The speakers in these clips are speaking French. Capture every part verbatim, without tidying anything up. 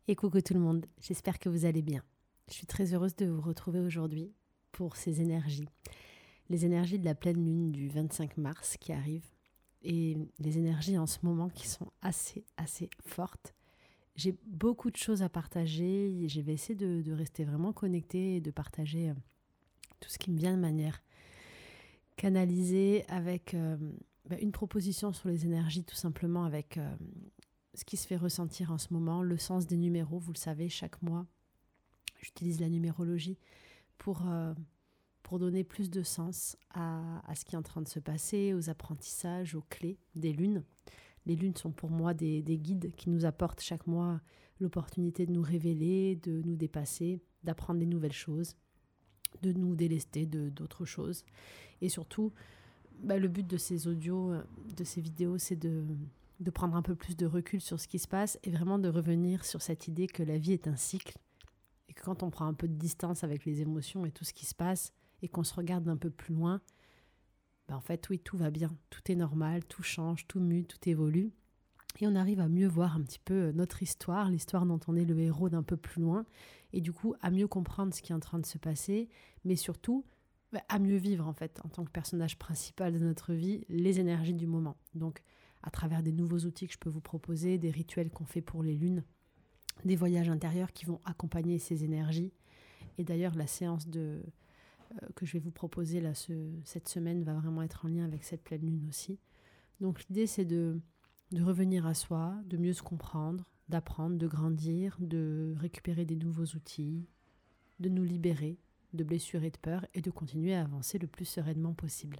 Et coucou tout le monde, j'espère que vous allez bien. Je suis très heureuse de vous retrouver aujourd'hui pour ces énergies. Les énergies de la pleine lune du vingt-cinq mars qui arrivent et les énergies en ce moment qui sont assez, assez fortes. J'ai beaucoup de choses à partager et je vais essayer de, de rester vraiment connectée et de partager euh, tout ce qui me vient de manière canalisée avec euh, bah, une proposition sur les énergies, tout simplement avec euh, ce qui se fait ressentir en ce moment, le sens des numéros. Vous le savez, chaque mois, j'utilise la numérologie pour, euh, pour donner plus de sens à, à ce qui est en train de se passer, aux apprentissages, aux clés des lunes. Les lunes sont pour moi des, des guides qui nous apportent chaque mois l'opportunité de nous révéler, de nous dépasser, d'apprendre des nouvelles choses, de nous délester de, d'autres choses. Et surtout, bah, le but de ces audios, de ces vidéos, c'est de, de prendre un peu plus de recul sur ce qui se passe et vraiment de revenir sur cette idée que la vie est un cycle et que quand on prend un peu de distance avec les émotions et tout ce qui se passe et qu'on se regarde d'un peu plus loin, bah en fait, oui, tout va bien, tout est normal, tout change, tout mute, tout évolue. Et on arrive à mieux voir un petit peu notre histoire, l'histoire dont on est le héros d'un peu plus loin, et du coup à mieux comprendre ce qui est en train de se passer, mais surtout bah, à mieux vivre en fait, en tant que personnage principal de notre vie, les énergies du moment. Donc à travers des nouveaux outils que je peux vous proposer, des rituels qu'on fait pour les lunes, des voyages intérieurs qui vont accompagner ces énergies. Et d'ailleurs, la séance de, euh, que je vais vous proposer là, ce, cette semaine va vraiment être en lien avec cette pleine lune aussi. Donc l'idée, c'est de, de revenir à soi, de mieux se comprendre, d'apprendre, de grandir, de récupérer des nouveaux outils, de nous libérer de blessures et de peurs et de continuer à avancer le plus sereinement possible.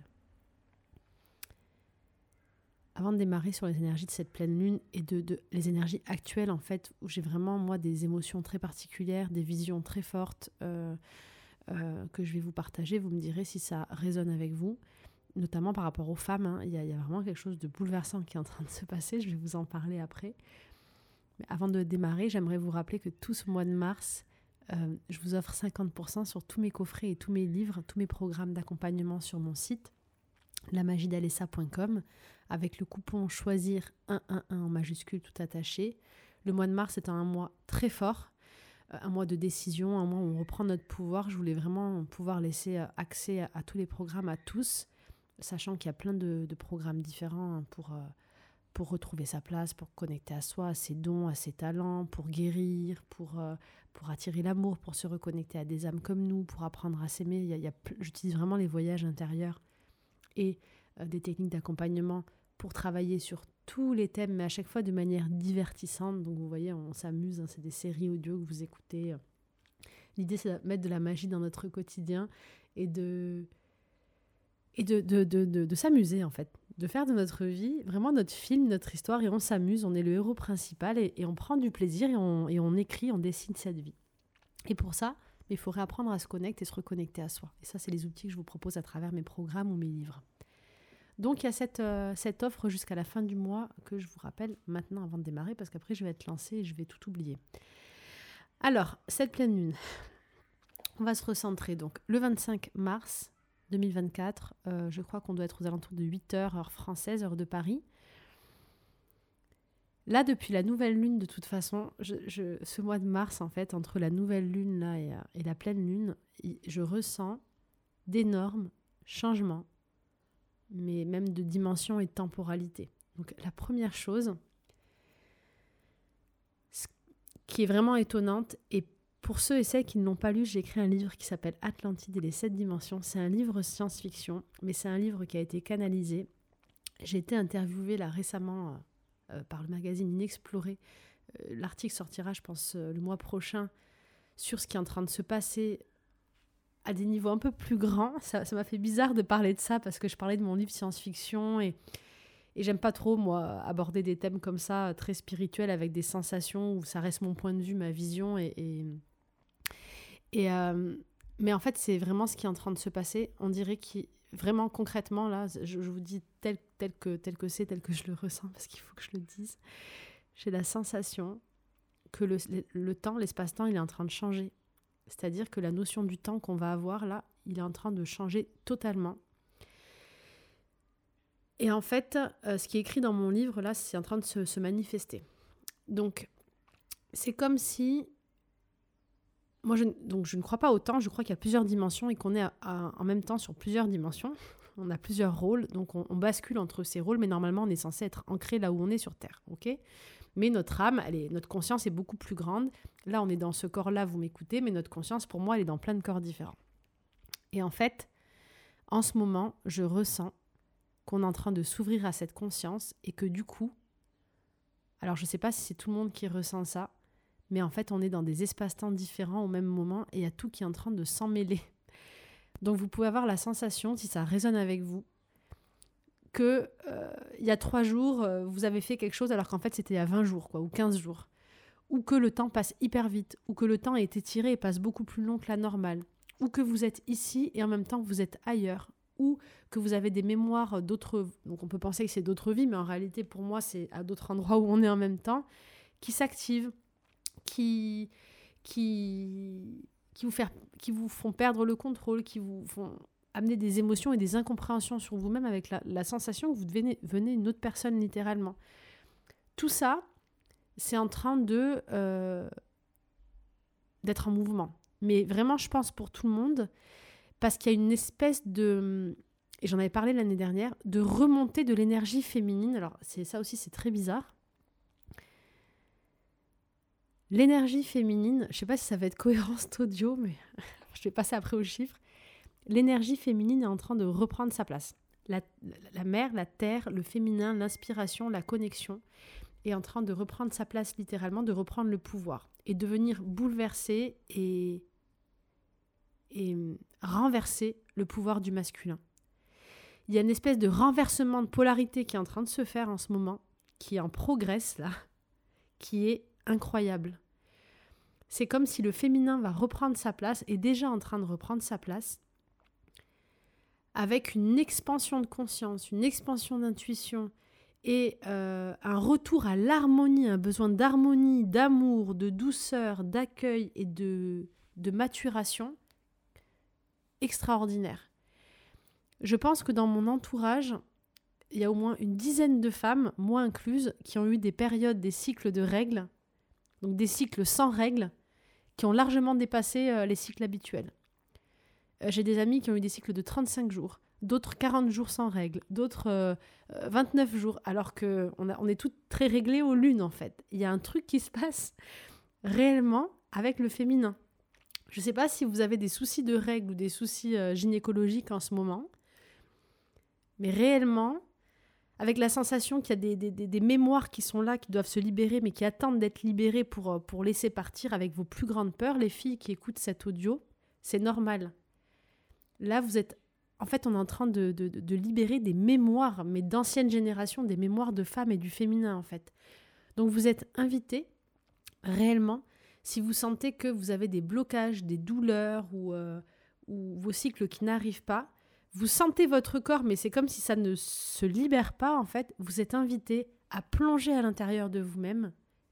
Avant de démarrer sur les énergies de cette pleine lune et de, de les énergies actuelles en fait, où j'ai vraiment moi des émotions très particulières, des visions très fortes euh, euh, que je vais vous partager, vous me direz si ça résonne avec vous, notamment par rapport aux femmes. Hein. Il y a, il y a vraiment quelque chose de bouleversant qui est en train de se passer, je vais vous en parler après. Mais avant de démarrer, j'aimerais vous rappeler que tout ce mois de mars, euh, je vous offre cinquante pour cent sur tous mes coffrets et tous mes livres, tous mes programmes d'accompagnement sur mon site la magie d'Alessa point com avec le coupon choisir cent onze en majuscule tout attaché. Le mois de mars est un mois très fort, un mois de décision, un mois où on reprend notre pouvoir. Je voulais vraiment pouvoir laisser accès à, à tous les programmes à tous, sachant qu'il y a plein de, de programmes différents pour, pour retrouver sa place, pour connecter à soi, à ses dons, à ses talents, pour guérir, pour, pour attirer l'amour, pour se reconnecter à des âmes comme nous, pour apprendre à s'aimer. Il y a, il y a, j'utilise vraiment les voyages intérieurs et euh, des techniques d'accompagnement pour travailler sur tous les thèmes, mais à chaque fois de manière divertissante. Donc vous voyez, on s'amuse, hein, c'est des séries audio que vous écoutez. L'idée, c'est de mettre de la magie dans notre quotidien et de, et de, de, de, de, de s'amuser en fait, de faire de notre vie vraiment notre film, notre histoire, et on s'amuse, on est le héros principal et, et on prend du plaisir et on, et on écrit, on dessine cette vie. Et pour ça, il faut réapprendre à se connecter et se reconnecter à soi. Et ça, c'est les outils que je vous propose à travers mes programmes ou mes livres. Donc, il y a cette, euh, cette offre jusqu'à la fin du mois que je vous rappelle maintenant avant de démarrer, parce qu'après, je vais être lancée et je vais tout oublier. Alors, cette pleine lune, on va se recentrer. Donc, le vingt-cinq mars deux mille vingt-quatre, euh, je crois qu'on doit être aux alentours de huit heures, heure française, heure de Paris. Là, depuis la nouvelle lune, de toute façon, je, je, ce mois de mars, en fait, entre la nouvelle lune là, et, et la pleine lune, je ressens d'énormes changements, mais même de dimension et de temporalité. Donc la première chose qui est vraiment étonnante, et pour ceux et celles qui ne l'ont pas lu, j'ai écrit un livre qui s'appelle Atlantide et les sept dimensions. C'est un livre science-fiction, mais c'est un livre qui a été canalisé. J'ai été interviewée là récemment Euh, par le magazine Inexploré. Euh, l'article sortira, je pense, euh, le mois prochain sur ce qui est en train de se passer à des niveaux un peu plus grands. Ça, ça m'a fait bizarre de parler de ça parce que je parlais de mon livre science-fiction et, et j'aime pas trop, moi, aborder des thèmes comme ça, très spirituels, avec des sensations où ça reste mon point de vue, ma vision. Et, et, et euh, mais en fait, c'est vraiment ce qui est en train de se passer. On dirait qu'il vraiment concrètement, là, je, je vous dis tel, tel, que, tel que c'est, tel que je le ressens, parce qu'il faut que je le dise. J'ai la sensation que le, le, le temps, l'espace-temps, il est en train de changer. C'est-à-dire que la notion du temps qu'on va avoir là, il est en train de changer totalement. Et en fait, euh, ce qui est écrit dans mon livre, là, c'est en train de se, se manifester. Donc, c'est comme si... Moi, je, donc je ne crois pas autant, je crois qu'il y a plusieurs dimensions et qu'on est à, à, en même temps sur plusieurs dimensions. On a plusieurs rôles, donc on, on bascule entre ces rôles, mais normalement, on est censé être ancré là où on est sur Terre, ok ? Mais notre âme, elle est, notre conscience est beaucoup plus grande. Là, on est dans ce corps-là, vous m'écoutez, mais notre conscience, pour moi, elle est dans plein de corps différents. Et en fait, en ce moment, je ressens qu'on est en train de s'ouvrir à cette conscience et que du coup, alors je ne sais pas si c'est tout le monde qui ressent ça, mais en fait, on est dans des espaces-temps différents au même moment et il y a tout qui est en train de s'emmêler. Donc, vous pouvez avoir la sensation, si ça résonne avec vous, que euh, il y a trois jours, euh, vous avez fait quelque chose alors qu'en fait, c'était il y a vingt jours, quoi, ou quinze jours. Ou que le temps passe hyper vite, ou que le temps a été tiré et passe beaucoup plus long que la normale. Ou que vous êtes ici et en même temps, vous êtes ailleurs. Ou que vous avez des mémoires d'autres... Donc, on peut penser que c'est d'autres vies, mais en réalité, pour moi, c'est à d'autres endroits où on est en même temps, qui s'activent. Qui, qui, qui, vous faire, qui vous font perdre le contrôle, qui vous font amener des émotions et des incompréhensions sur vous-même avec la, la sensation que vous devenez, devenez une autre personne littéralement. Tout ça, c'est en train de, euh, d'être en mouvement. Mais vraiment, je pense pour tout le monde, parce qu'il y a une espèce de, et j'en avais parlé l'année dernière, de remontée de l'énergie féminine. Alors, c'est, ça aussi, c'est très bizarre. L'énergie féminine, je ne sais pas si ça va être cohérent cet audio, mais je vais passer après aux chiffres. L'énergie féminine est en train de reprendre sa place. La, la mer, la terre, le féminin, l'inspiration, la connexion est en train de reprendre sa place littéralement, de reprendre le pouvoir et de venir bouleverser et, et renverser le pouvoir du masculin. Il y a une espèce de renversement de polarité qui est en train de se faire en ce moment, qui est en progrès là, qui est incroyable. C'est comme si le féminin va reprendre sa place, est déjà en train de reprendre sa place, avec une expansion de conscience, une expansion d'intuition et euh, un retour à l'harmonie, un besoin d'harmonie, d'amour, de douceur, d'accueil et de, de maturation extraordinaire. Je pense que dans mon entourage, il y a au moins une dizaine de femmes, moi incluse, qui ont eu des périodes, des cycles de règles, donc des cycles sans règles, qui ont largement dépassé euh, les cycles habituels. Euh, j'ai des amis qui ont eu des cycles de trente-cinq jours, d'autres quarante jours sans règles, d'autres euh, euh, vingt-neuf jours, alors qu'on on est toutes très réglées aux lunes en fait. Il y a un truc qui se passe réellement avec le féminin. Je ne sais pas si vous avez des soucis de règles ou des soucis euh, gynécologiques en ce moment, mais réellement, avec la sensation qu'il y a des, des, des, des mémoires qui sont là, qui doivent se libérer, mais qui attendent d'être libérées pour, pour laisser partir avec vos plus grandes peurs, les filles qui écoutent cet audio, c'est normal. Là, vous êtes... En fait, on est en train de, de, de libérer des mémoires, mais d'anciennes générations, des mémoires de femmes et du féminin, en fait. Donc, vous êtes invités, réellement, si vous sentez que vous avez des blocages, des douleurs ou, euh, ou vos cycles qui n'arrivent pas, vous sentez votre corps, mais c'est comme si ça ne se libère pas, en fait. Vous êtes invité à plonger à l'intérieur de vous-même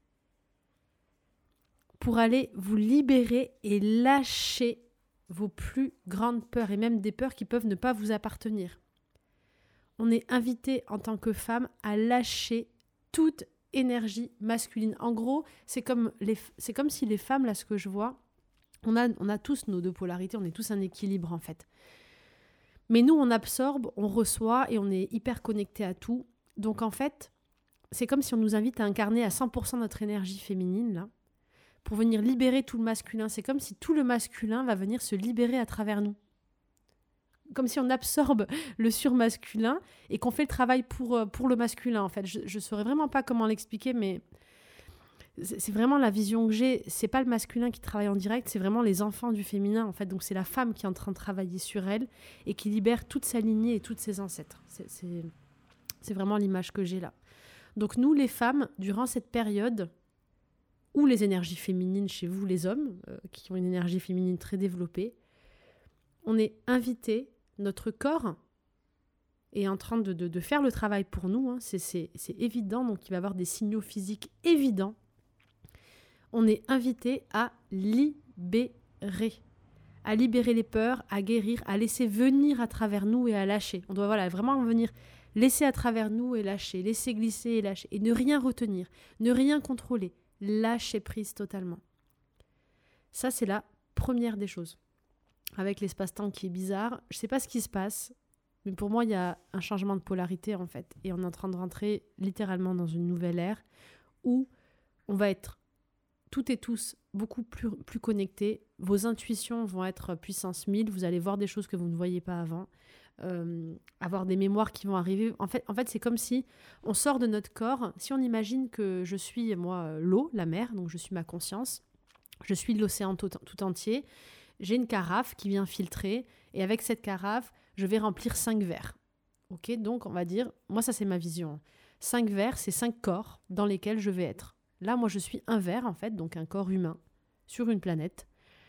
pour aller vous libérer et lâcher vos plus grandes peurs et même des peurs qui peuvent ne pas vous appartenir. On est invité en tant que femme à lâcher toute énergie masculine. En gros, c'est comme, les, c'est comme si les femmes, là, ce que je vois, on a, on a tous nos deux polarités, on est tous un équilibre, en fait. Mais nous, on absorbe, on reçoit et on est hyper connecté à tout. Donc en fait, c'est comme si on nous invite à incarner à cent pour cent notre énergie féminine, là, pour venir libérer tout le masculin. C'est comme si tout le masculin va venir se libérer à travers nous. Comme si on absorbe le surmasculin et qu'on fait le travail pour, pour le masculin, en fait. Je ne saurais vraiment pas comment l'expliquer, mais c'est vraiment la vision que j'ai. C'est pas le masculin qui travaille en direct, c'est vraiment les enfants du féminin, en fait. Donc c'est la femme qui est en train de travailler sur elle et qui libère toute sa lignée et tous ses ancêtres. C'est, c'est, c'est vraiment l'image que j'ai là. Donc nous, les femmes, durant cette période où les énergies féminines chez vous, les hommes, euh, qui ont une énergie féminine très développée, on est invités, notre corps est en train de, de, de faire le travail pour nous, hein. c'est, c'est, c'est évident, donc il va y avoir des signaux physiques évidents. On est invité à libérer, à libérer les peurs, à guérir, à laisser venir à travers nous et à lâcher. On doit voilà, vraiment venir laisser à travers nous et lâcher, laisser glisser et lâcher, et ne rien retenir, ne rien contrôler, lâcher prise totalement. Ça, c'est la première des choses. Avec l'espace-temps qui est bizarre, je ne sais pas ce qui se passe, mais pour moi, il y a un changement de polarité en fait. Et on est en train de rentrer littéralement dans une nouvelle ère où on va être toutes et tous beaucoup plus, plus connectés. Vos intuitions vont être puissance mille. Vous allez voir des choses que vous ne voyiez pas avant. Euh, avoir des mémoires qui vont arriver. En fait, en fait, c'est comme si on sort de notre corps. Si on imagine que je suis, moi, l'eau, la mer, donc je suis ma conscience, je suis l'océan tout, tout entier, j'ai une carafe qui vient filtrer, et avec cette carafe, je vais remplir cinq verres. Ok, donc on va dire, moi ça c'est ma vision. Cinq verres, c'est cinq corps dans lesquels je vais être. Là, moi je suis un verre en fait, donc un corps humain, sur une planète.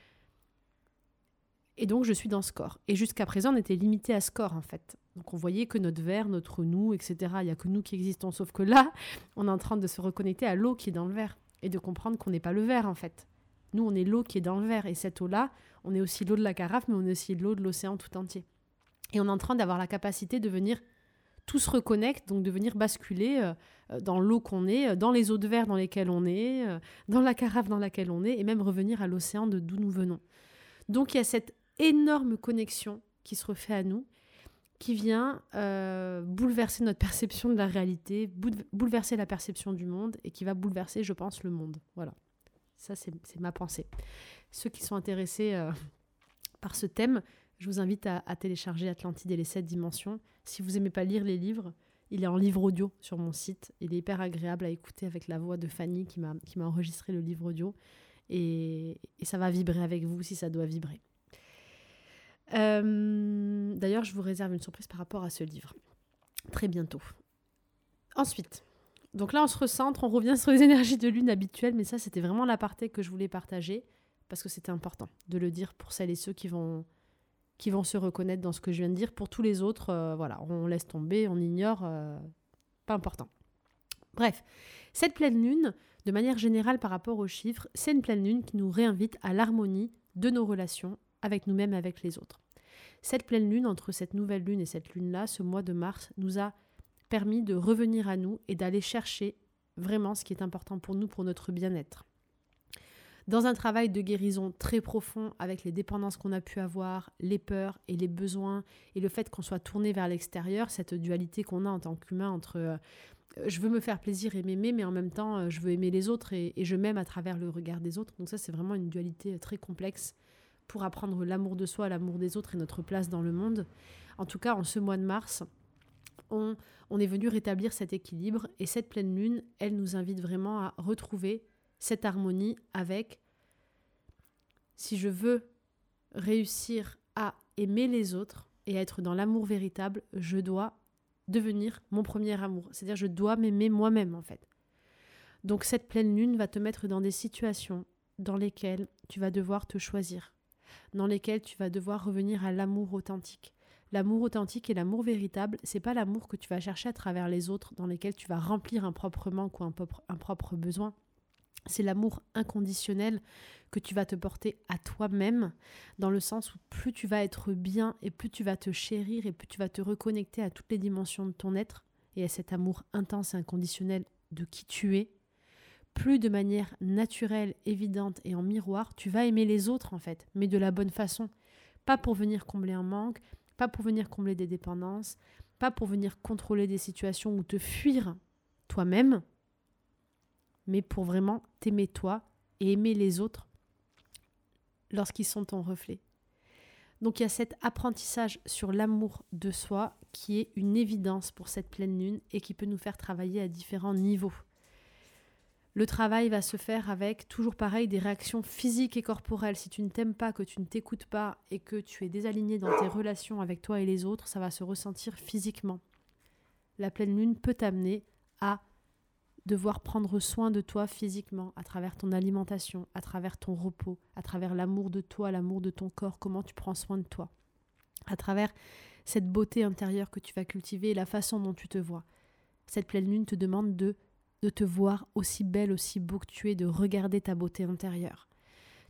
Et donc je suis dans ce corps. Et jusqu'à présent, on était limité à ce corps en fait. Donc on voyait que notre verre, notre nous, et cetera. Il n'y a que nous qui existons. Sauf que là, on est en train de se reconnecter à l'eau qui est dans le verre. Et de comprendre qu'on n'est pas le verre en fait. Nous, on est l'eau qui est dans le verre. Et cette eau-là, on est aussi l'eau de la carafe, mais on est aussi l'eau de l'océan tout entier. Et on est en train d'avoir la capacité de venir tout se reconnecte, donc de venir basculer euh, dans l'eau qu'on est, euh, dans les eaux de verre dans lesquelles on est, euh, dans la carafe dans laquelle on est, et même revenir à l'océan de d'où nous venons. Donc il y a cette énorme connexion qui se refait à nous, qui vient euh, bouleverser notre perception de la réalité, bouleverser la perception du monde, et qui va bouleverser, je pense, le monde. Voilà, ça c'est, c'est ma pensée. Ceux qui sont intéressés euh, par ce thème, je vous invite à, à télécharger Atlantide et les sept dimensions. Si vous n'aimez pas lire les livres, il est en livre audio sur mon site. Il est hyper agréable à écouter avec la voix de Fanny qui m'a, qui m'a enregistré le livre audio. Et, et ça va vibrer avec vous si ça doit vibrer. Euh, d'ailleurs, je vous réserve une surprise par rapport à ce livre. Très bientôt. Ensuite, donc là on se recentre, on revient sur les énergies de lune habituelles, mais ça c'était vraiment l'aparté que je voulais partager parce que c'était important de le dire pour celles et ceux qui vont... qui vont se reconnaître dans ce que je viens de dire. Pour tous les autres, euh, voilà, on laisse tomber, on ignore, euh, pas important. Bref, cette pleine lune, de manière générale par rapport aux chiffres, c'est une pleine lune qui nous réinvite à l'harmonie de nos relations avec nous-mêmes et avec les autres. Cette pleine lune, entre cette nouvelle lune et cette lune-là, ce mois de mars, nous a permis de revenir à nous et d'aller chercher vraiment ce qui est important pour nous, pour notre bien-être. Dans un travail de guérison très profond avec les dépendances qu'on a pu avoir, les peurs et les besoins et le fait qu'on soit tourné vers l'extérieur, cette dualité qu'on a en tant qu'humain entre euh, je veux me faire plaisir et m'aimer, mais en même temps euh, je veux aimer les autres et, et je m'aime à travers le regard des autres. Donc ça c'est vraiment une dualité très complexe pour apprendre l'amour de soi, l'amour des autres et notre place dans le monde. En tout cas, en ce mois de mars, on, on est venu rétablir cet équilibre et cette pleine lune, elle nous invite vraiment à retrouver cette harmonie avec si je veux réussir à aimer les autres et à être dans l'amour véritable, je dois devenir mon premier amour. C'est-à-dire je dois m'aimer moi-même en fait. Donc cette pleine lune va te mettre dans des situations dans lesquelles tu vas devoir te choisir, dans lesquelles tu vas devoir revenir à l'amour authentique. L'amour authentique et l'amour véritable, c'est pas l'amour que tu vas chercher à travers les autres, dans lesquels tu vas remplir un propre manque ou un propre, un propre besoin. C'est l'amour inconditionnel que tu vas te porter à toi-même, dans le sens où plus tu vas être bien et plus tu vas te chérir et plus tu vas te reconnecter à toutes les dimensions de ton être et à cet amour intense et inconditionnel de qui tu es, plus de manière naturelle, évidente et en miroir, tu vas aimer les autres en fait, mais de la bonne façon. Pas pour venir combler un manque, pas pour venir combler des dépendances, pas pour venir contrôler des situations ou te fuir toi-même, mais pour vraiment t'aimer toi et aimer les autres lorsqu'ils sont ton reflet. Donc il y a cet apprentissage sur l'amour de soi qui est une évidence pour cette pleine lune et qui peut nous faire travailler à différents niveaux. Le travail va se faire avec, toujours pareil, des réactions physiques et corporelles. Si tu ne t'aimes pas, que tu ne t'écoutes pas et que tu es désaligné dans tes relations avec toi et les autres, ça va se ressentir physiquement. La pleine lune peut t'amener à devoir prendre soin de toi physiquement, à travers ton alimentation, à travers ton repos, à travers l'amour de toi, l'amour de ton corps, comment tu prends soin de toi, à travers cette beauté intérieure que tu vas cultiver et la façon dont tu te vois. Cette pleine lune te demande de, de te voir aussi belle, aussi beau que tu es, de regarder ta beauté intérieure.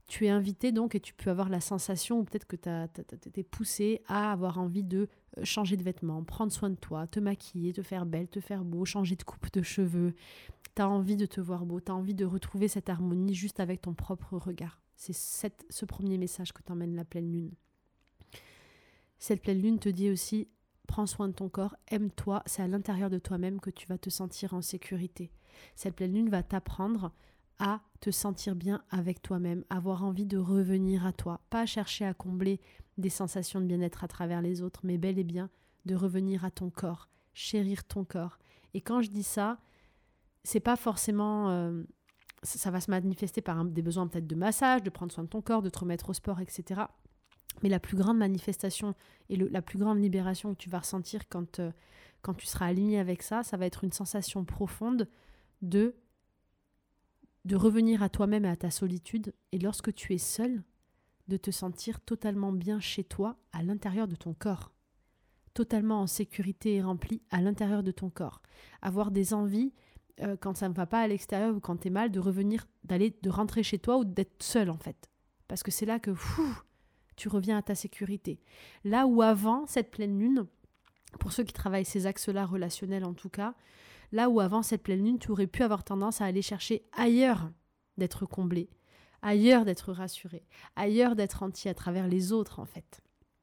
tu es invité donc et tu peux avoir la sensation, ou peut-être que tu es poussé à avoir envie de changer de vêtements, prendre soin de toi, te maquiller, te faire belle, te faire beau, changer de coupe de cheveux. Tu as envie de te voir beau, tu as envie de retrouver cette harmonie juste avec ton propre regard. C'est cette, ce premier message que t'emmène la pleine lune. Cette pleine lune te dit aussi, prends soin de ton corps, aime-toi, c'est à l'intérieur de toi-même que tu vas te sentir en sécurité. Cette pleine lune va t'apprendre à te sentir bien avec toi-même, avoir envie de revenir à toi, pas chercher à combler des sensations de bien-être à travers les autres, mais bel et bien de revenir à ton corps, chérir ton corps. Et quand je dis ça, c'est pas forcément... Euh, ça va se manifester par un, des besoins peut-être de massage, de prendre soin de ton corps, de te remettre au sport, et cetera. Mais la plus grande manifestation et le, la plus grande libération que tu vas ressentir quand, euh, quand tu seras aligné avec ça, ça va être une sensation profonde de, de revenir à toi-même et à ta solitude. Et lorsque tu es seul, de te sentir totalement bien chez toi, à l'intérieur de ton corps. Totalement en sécurité et rempli à l'intérieur de ton corps. Avoir des envies, euh, quand ça ne va pas à l'extérieur ou quand tu es mal, de revenir, d'aller, de rentrer chez toi ou d'être seul en fait. Parce que c'est là que... Fou, tu reviens à ta sécurité. Là où avant, cette pleine lune, pour ceux qui travaillent ces axes-là relationnels en tout cas, là où avant cette pleine lune, tu aurais pu avoir tendance à aller chercher ailleurs d'être comblé, ailleurs d'être rassuré, ailleurs d'être entier à travers les autres en fait.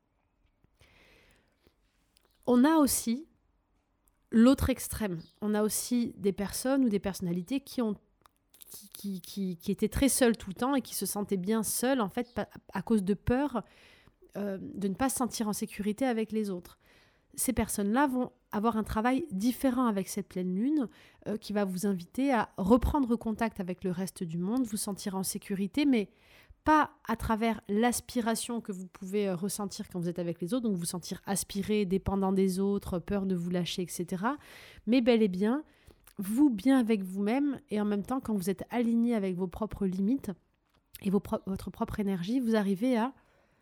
On a aussi l'autre extrême. On a aussi des personnes ou des personnalités qui ont Qui, qui, qui, qui étaient très seuls tout le temps et qui se sentaient bien seuls, en fait, à cause de peur euh, de ne pas se sentir en sécurité avec les autres. Ces personnes-là vont avoir un travail différent avec cette pleine lune euh, qui va vous inviter à reprendre contact avec le reste du monde, vous sentir en sécurité, mais pas à travers l'aspiration que vous pouvez euh, ressentir quand vous êtes avec les autres, donc vous sentir aspiré, dépendant des autres, peur de vous lâcher, et cetera. Mais bel et bien, vous bien avec vous-même et en même temps, quand vous êtes aligné avec vos propres limites et vos pro- votre propre énergie, vous arrivez à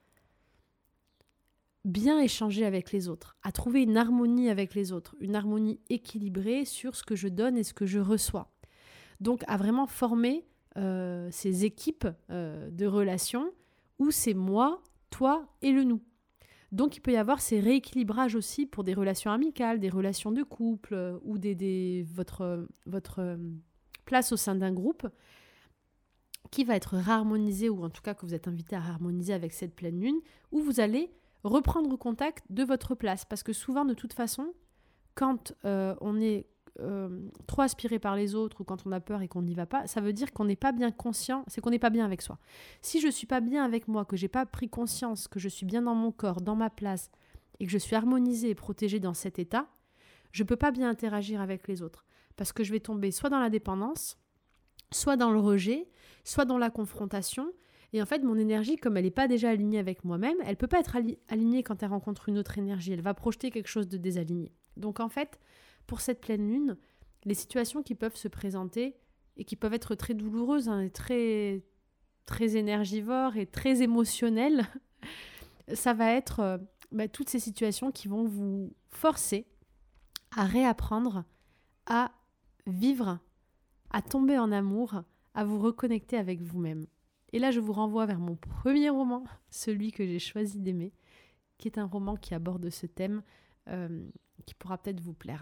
bien échanger avec les autres, à trouver une harmonie avec les autres, une harmonie équilibrée sur ce que je donne et ce que je reçois. Donc, à vraiment former euh, ces équipes euh, de relations où c'est moi, toi et le nous. Donc, il peut y avoir ces rééquilibrages aussi pour des relations amicales, des relations de couple euh, ou des, des, votre, votre euh, place au sein d'un groupe qui va être harmonisé ou en tout cas que vous êtes invité à harmoniser avec cette pleine lune où vous allez reprendre contact de votre place. Parce que souvent, de toute façon, quand euh, on est euh, trop aspiré par les autres ou quand on a peur et qu'on n'y va pas, ça veut dire qu'on n'est pas bien conscient, c'est qu'on n'est pas bien avec soi. Si je ne suis pas bien avec moi, que je n'ai pas pris conscience, que je suis bien dans mon corps, dans ma place et que je suis harmonisée et protégée dans cet état, je ne peux pas bien interagir avec les autres. Parce que je vais tomber soit dans la dépendance, soit dans le rejet, soit dans la confrontation. Et en fait, mon énergie, comme elle n'est pas déjà alignée avec moi-même, elle ne peut pas être alignée quand elle rencontre une autre énergie. Elle va projeter quelque chose de désaligné. Donc en fait, pour cette pleine lune, les situations qui peuvent se présenter et qui peuvent être très douloureuses, hein, et très, très énergivores et très émotionnelles, ça va être euh, bah, toutes ces situations qui vont vous forcer à réapprendre à vivre, à tomber en amour, à vous reconnecter avec vous-même. Et là, je vous renvoie vers mon premier roman, celui que j'ai choisi d'aimer, qui est un roman qui aborde ce thème, euh, qui pourra peut-être vous plaire.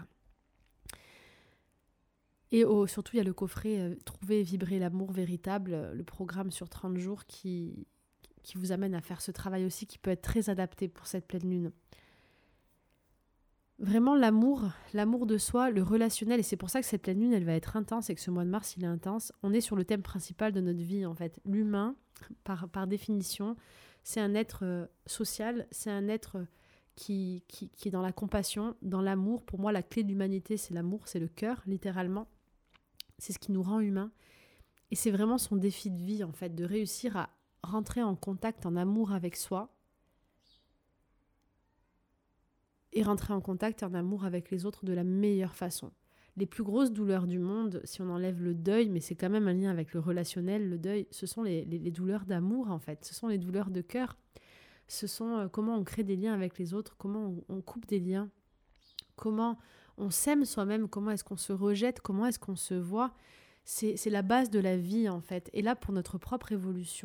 Et oh, surtout, il y a le coffret euh, « Trouver et vibrer l'amour véritable », le programme sur trente jours qui, qui vous amène à faire ce travail aussi, qui peut être très adapté pour cette pleine lune. Vraiment, l'amour, l'amour de soi, le relationnel, et c'est pour ça que cette pleine lune, elle va être intense et que ce mois de mars, il est intense. On est sur le thème principal de notre vie, en fait. L'humain, par, par définition, c'est un être euh, social, c'est un être qui, qui, qui est dans la compassion, dans l'amour. Pour moi, la clé de l'humanité, c'est l'amour, c'est le cœur, littéralement. C'est ce qui nous rend humains. Et c'est vraiment son défi de vie, en fait, de réussir à rentrer en contact, en amour avec soi, et rentrer en contact, en amour avec les autres de la meilleure façon. Les plus grosses douleurs du monde, si on enlève le deuil, mais c'est quand même un lien avec le relationnel, le deuil, ce sont les, les, les douleurs d'amour en fait, ce sont les douleurs de cœur, ce sont euh, comment on crée des liens avec les autres, comment on, on coupe des liens, comment on s'aime soi-même, comment est-ce qu'on se rejette, comment est-ce qu'on se voit, c'est, c'est la base de la vie en fait. Et là, pour notre propre évolution,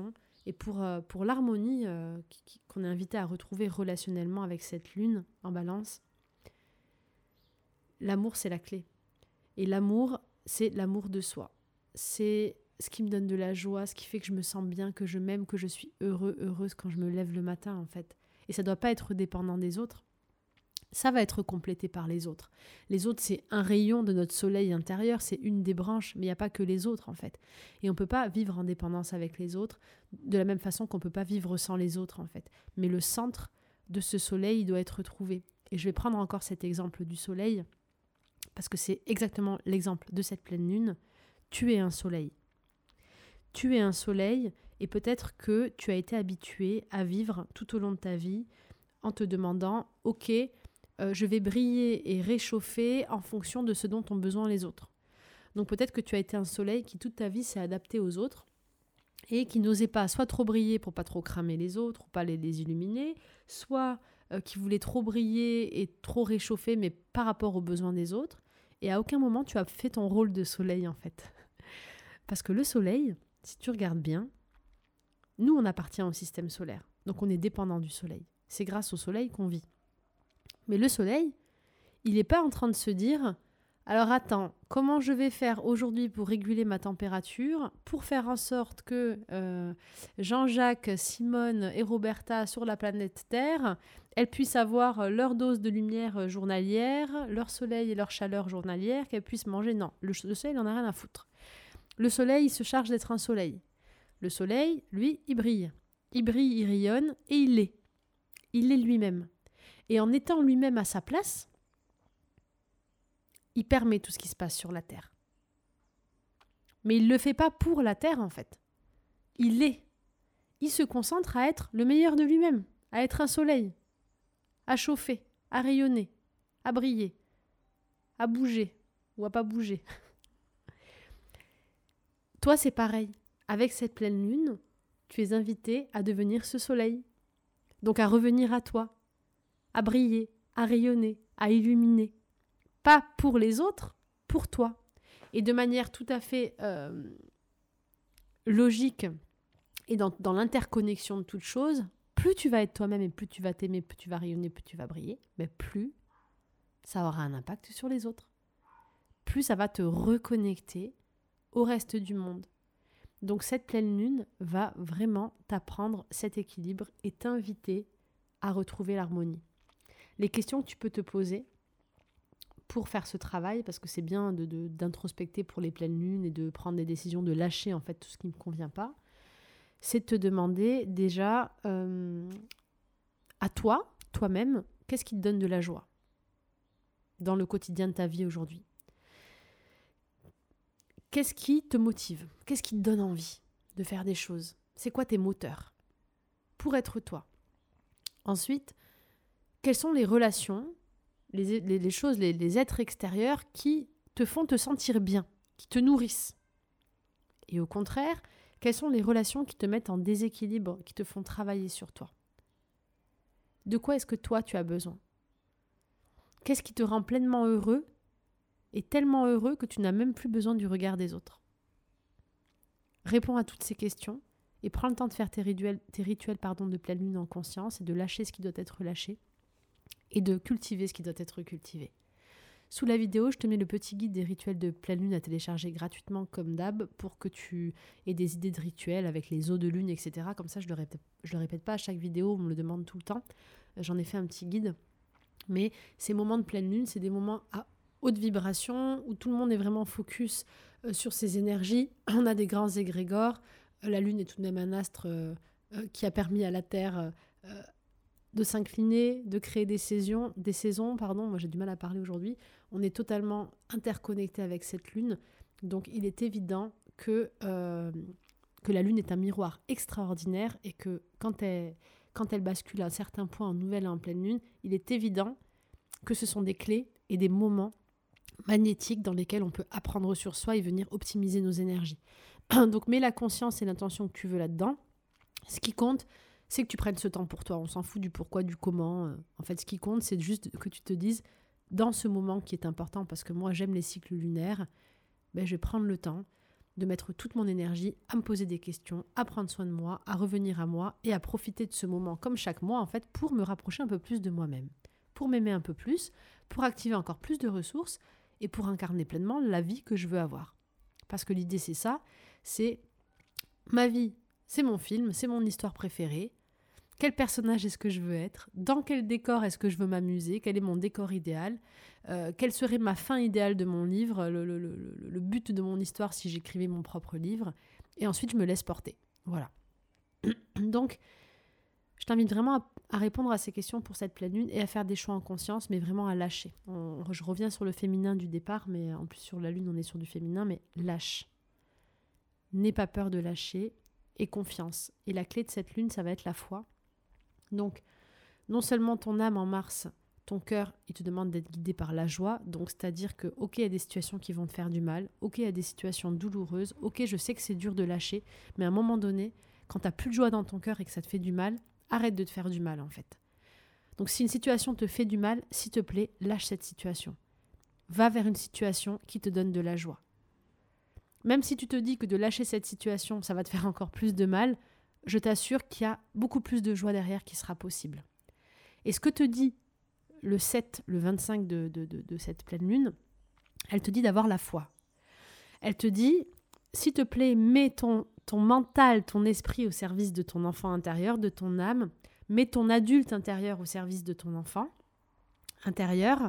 Et pour, euh, pour l'harmonie euh, qui, qui, qu'on est invité à retrouver relationnellement avec cette lune en balance, l'amour, c'est la clé. Et l'amour, c'est l'amour de soi. C'est ce qui me donne de la joie, ce qui fait que je me sens bien, que je m'aime, que je suis heureux, heureuse quand je me lève le matin, en fait. Et ça ne doit pas être dépendant des autres. Ça va être complété par les autres. Les autres, c'est un rayon de notre soleil intérieur, c'est une des branches, mais il n'y a pas que les autres, en fait. Et on ne peut pas vivre en dépendance avec les autres, de la même façon qu'on ne peut pas vivre sans les autres, en fait. Mais le centre de ce soleil, il doit être retrouvé. Et je vais prendre encore cet exemple du soleil, parce que c'est exactement l'exemple de cette pleine lune. Tu es un soleil. Tu es un soleil, et peut-être que tu as été habitué à vivre tout au long de ta vie en te demandant, ok, euh, je vais briller et réchauffer en fonction de ce dont ont besoin les autres. Donc peut-être que tu as été un soleil qui toute ta vie s'est adapté aux autres et qui n'osait pas soit trop briller pour pas trop cramer les autres ou pas les, les illuminer, soit euh, qui voulait trop briller et trop réchauffer mais par rapport aux besoins des autres. Et à aucun moment tu as fait ton rôle de soleil en fait. Parce que le soleil, si tu regardes bien, nous on appartient au système solaire. Donc on est dépendant du soleil. C'est grâce au soleil qu'on vit. Mais le soleil, il n'est pas en train de se dire « Alors attends, comment je vais faire aujourd'hui pour réguler ma température, pour faire en sorte que euh, Jean-Jacques, Simone et Roberta sur la planète Terre, elles puissent avoir leur dose de lumière journalière, leur soleil et leur chaleur journalière, qu'elles puissent manger ?» Non, le, le soleil, il n'en a rien à foutre. Le soleil, il se charge d'être un soleil. Le soleil, lui, il brille. Il brille, il rayonne et il l'est. Il l'est lui-même. Et en étant lui-même à sa place, il permet tout ce qui se passe sur la Terre. Mais il ne le fait pas pour la Terre, en fait. Il l'est. Il se concentre à être le meilleur de lui-même, à être un soleil, à chauffer, à rayonner, à briller, à bouger ou à pas bouger. Toi, c'est pareil. Avec cette pleine lune, tu es invité à devenir ce soleil. Donc à revenir à toi, à briller, à rayonner, à illuminer. Pas pour les autres, pour toi. Et de manière tout à fait euh, logique et dans, dans l'interconnexion de toutes choses, plus tu vas être toi-même et plus tu vas t'aimer, plus tu vas rayonner, plus tu vas briller, mais plus ça aura un impact sur les autres. Plus ça va te reconnecter au reste du monde. Donc cette pleine lune va vraiment t'apprendre cet équilibre et t'inviter à retrouver l'harmonie. Les questions que tu peux te poser pour faire ce travail, parce que c'est bien de, de, d'introspecter pour les pleines lunes et de prendre des décisions, de lâcher en fait tout ce qui ne me convient pas, c'est de te demander déjà euh, à toi, toi-même, qu'est-ce qui te donne de la joie dans le quotidien de ta vie aujourd'hui ? Qu'est-ce qui te motive ? Qu'est-ce qui te donne envie de faire des choses ? C'est quoi tes moteurs pour être toi ? Ensuite, quelles sont les relations, les, les, les choses, les, les êtres extérieurs qui te font te sentir bien, qui te nourrissent ? Et au contraire, quelles sont les relations qui te mettent en déséquilibre, qui te font travailler sur toi ? De quoi est-ce que toi tu as besoin ? Qu'est-ce qui te rend pleinement heureux ? Et tellement heureux que tu n'as même plus besoin du regard des autres. Réponds à toutes ces questions et prends le temps de faire tes rituels, tes rituels pardon, de pleine lune en conscience et de lâcher ce qui doit être lâché et de cultiver ce qui doit être cultivé. Sous la vidéo, je te mets le petit guide des rituels de pleine lune à télécharger gratuitement comme d'hab pour que tu aies des idées de rituels avec les eaux de lune, et cetera. Comme ça, je ne le répète, je le répète pas à chaque vidéo, on me le demande tout le temps. J'en ai fait un petit guide. Mais ces moments de pleine lune, c'est des moments à haute vibration, où tout le monde est vraiment focus euh, sur ses énergies. On a des grands égrégores. Euh, la Lune est tout de même un astre euh, euh, qui a permis à la Terre euh, de s'incliner, de créer des saisons. Des saisons pardon. Moi, j'ai du mal à parler aujourd'hui. On est totalement interconnecté avec cette Lune. Donc, il est évident que, euh, que la Lune est un miroir extraordinaire et que quand elle, quand elle bascule à un certain point en nouvelle et en pleine Lune, il est évident que ce sont des clés et des moments magnétiques dans lesquels on peut apprendre sur soi et venir optimiser nos énergies. Donc mets la conscience et l'intention que tu veux là-dedans. Ce qui compte, c'est que tu prennes ce temps pour toi. On s'en fout du pourquoi, du comment. En fait, ce qui compte, c'est juste que tu te dises, dans ce moment qui est important, parce que moi j'aime les cycles lunaires, ben, je vais prendre le temps de mettre toute mon énergie à me poser des questions, à prendre soin de moi, à revenir à moi et à profiter de ce moment comme chaque mois en fait pour me rapprocher un peu plus de moi-même, pour m'aimer un peu plus, pour activer encore plus de ressources et pour incarner pleinement la vie que je veux avoir. Parce que l'idée c'est ça, c'est ma vie, c'est mon film, c'est mon histoire préférée. Quel personnage est-ce que je veux être? Dans quel décor est-ce que je veux m'amuser? Quel est mon décor idéal? euh, Quelle serait ma fin idéale de mon livre, le, le, le, le but de mon histoire si j'écrivais mon propre livre? Et ensuite, je me laisse porter. Voilà. Donc, je t'invite vraiment à, à répondre à ces questions pour cette pleine lune et à faire des choix en conscience, mais vraiment à lâcher. On, je reviens sur le féminin du départ, mais en plus sur la lune, on est sur du féminin, mais lâche. N'aie pas peur de lâcher et confiance. Et la clé de cette lune, ça va être la foi. Donc, non seulement ton âme en Mars, ton cœur, il te demande d'être guidé par la joie, donc c'est-à-dire que, ok, il y a des situations qui vont te faire du mal, ok, il y a des situations douloureuses, ok, je sais que c'est dur de lâcher, mais à un moment donné, quand tu n'as plus de joie dans ton cœur et que ça te fait du mal, arrête de te faire du mal en fait. Donc si une situation te fait du mal, s'il te plaît, lâche cette situation. Va vers une situation qui te donne de la joie. Même si tu te dis que de lâcher cette situation, ça va te faire encore plus de mal, je t'assure qu'il y a beaucoup plus de joie derrière qui sera possible. Et ce que te dit le sept, le vingt-cinq de, de, de, de cette pleine lune, elle te dit d'avoir la foi. Elle te dit, s'il te plaît, mets ton, ton mental, ton esprit au service de ton enfant intérieur, de ton âme, mets ton adulte intérieur au service de ton enfant intérieur,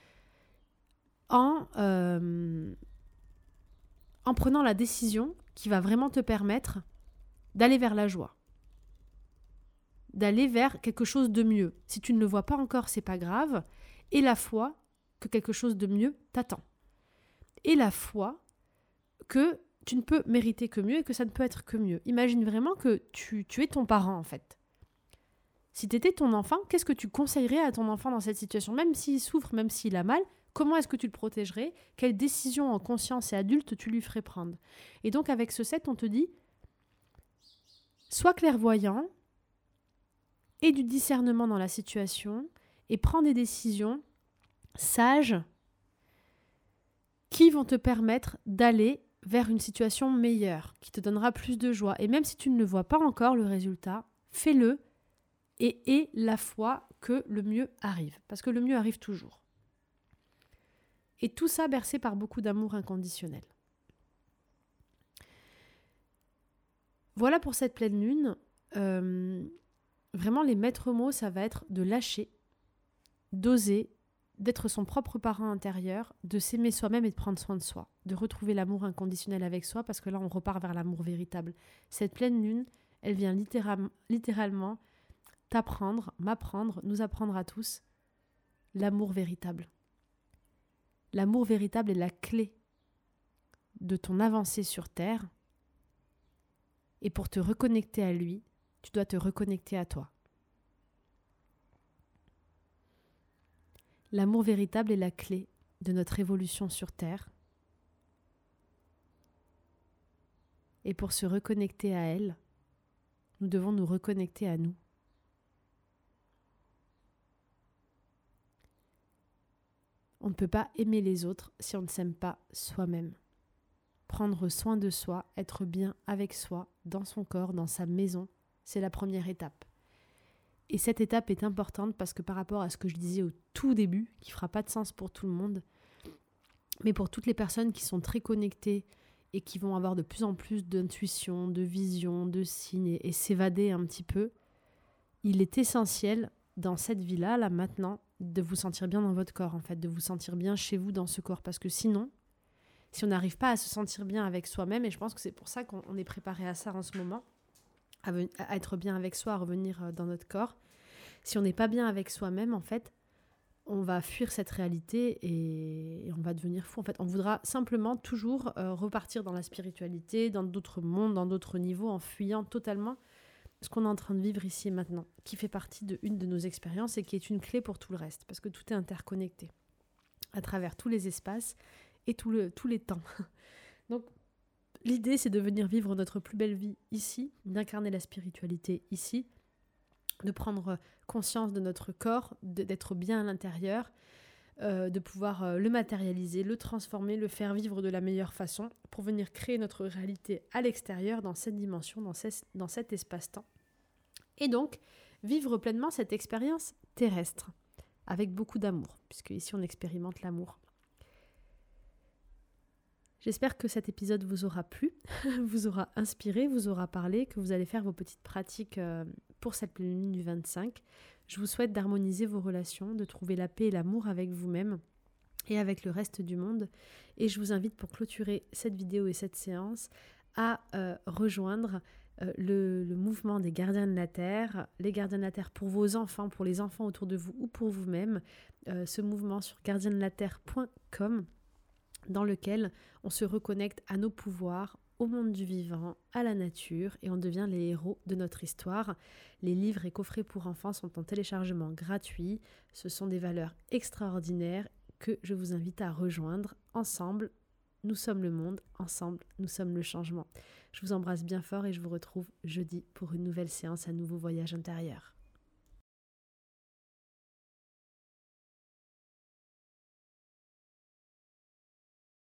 en, euh, en prenant la décision qui va vraiment te permettre d'aller vers la joie, d'aller vers quelque chose de mieux. Si tu ne le vois pas encore, c'est pas grave. Et la foi que quelque chose de mieux t'attend. Et la foi que tu ne peux mériter que mieux et que ça ne peut être que mieux. Imagine vraiment que tu, tu es ton parent en fait. Si tu étais ton enfant, qu'est-ce que tu conseillerais à ton enfant dans cette situation? Même s'il souffre, même s'il a mal, comment est-ce que tu le protégerais? Quelle décision en conscience et adulte tu lui ferais prendre? Et donc avec ce sept, on te dit, sois clairvoyant, aie du discernement dans la situation et prends des décisions sages qui vont te permettre d'aller vers une situation meilleure, qui te donnera plus de joie. Et même si tu ne le vois pas encore, le résultat, fais-le et aie la foi que le mieux arrive. Parce que le mieux arrive toujours. Et tout ça bercé par beaucoup d'amour inconditionnel. Voilà pour cette pleine lune. Euh, vraiment, les maîtres mots, ça va être de lâcher, d'oser, d'être son propre parent intérieur, de s'aimer soi-même et de prendre soin de soi, de retrouver l'amour inconditionnel avec soi, parce que là, on repart vers l'amour véritable. Cette pleine lune, elle vient littéralement, littéralement t'apprendre, m'apprendre, nous apprendre à tous l'amour véritable. L'amour véritable est la clé de ton avancée sur Terre. Et pour te reconnecter à lui, tu dois te reconnecter à toi. L'amour véritable est la clé de notre évolution sur Terre. Et pour se reconnecter à elle, nous devons nous reconnecter à nous. On ne peut pas aimer les autres si on ne s'aime pas soi-même. Prendre soin de soi, être bien avec soi, dans son corps, dans sa maison, c'est la première étape. Et cette étape est importante parce que par rapport à ce que je disais au tout début, qui ne fera pas de sens pour tout le monde, mais pour toutes les personnes qui sont très connectées et qui vont avoir de plus en plus d'intuition, de vision, de signes et, et s'évader un petit peu, il est essentiel dans cette vie-là, là maintenant, de vous sentir bien dans votre corps, en fait, de vous sentir bien chez vous dans ce corps. Parce que sinon, si on n'arrive pas à se sentir bien avec soi-même, et je pense que c'est pour ça qu'on est préparé à ça en ce moment, à, ven- à être bien avec soi, à revenir dans notre corps, si on n'est pas bien avec soi-même, en fait, on va fuir cette réalité et, et on va devenir fou. En fait, on voudra simplement toujours euh, repartir dans la spiritualité, dans d'autres mondes, dans d'autres niveaux, en fuyant totalement ce qu'on est en train de vivre ici et maintenant, qui fait partie de une de nos expériences et qui est une clé pour tout le reste, parce que tout est interconnecté à travers tous les espaces et tout le, tous les temps. Donc, l'idée, c'est de venir vivre notre plus belle vie ici, d'incarner la spiritualité ici, de prendre conscience de notre corps, de, d'être bien à l'intérieur, euh, de pouvoir euh, le matérialiser, le transformer, le faire vivre de la meilleure façon pour venir créer notre réalité à l'extérieur, dans cette dimension, dans, ces, dans cet espace-temps. Et donc, vivre pleinement cette expérience terrestre, avec beaucoup d'amour, puisque ici on expérimente l'amour. J'espère que cet épisode vous aura plu, vous aura inspiré, vous aura parlé, que vous allez faire vos petites pratiques pour cette pleine lune du vingt-cinq. Je vous souhaite d'harmoniser vos relations, de trouver la paix et l'amour avec vous-même et avec le reste du monde. Et je vous invite pour clôturer cette vidéo et cette séance à euh, rejoindre euh, le, le mouvement des gardiens de la Terre, les gardiens de la Terre pour vos enfants, pour les enfants autour de vous ou pour vous-même. Euh, ce mouvement sur gardien de la terre point com, dans lequel on se reconnecte à nos pouvoirs, au monde du vivant, à la nature, et on devient les héros de notre histoire. Les livres et coffrets pour enfants sont en téléchargement gratuit. Ce sont des valeurs extraordinaires que je vous invite à rejoindre. Ensemble, nous sommes le monde. Ensemble, nous sommes le changement. Je vous embrasse bien fort et je vous retrouve jeudi pour une nouvelle séance, un nouveau voyage intérieur.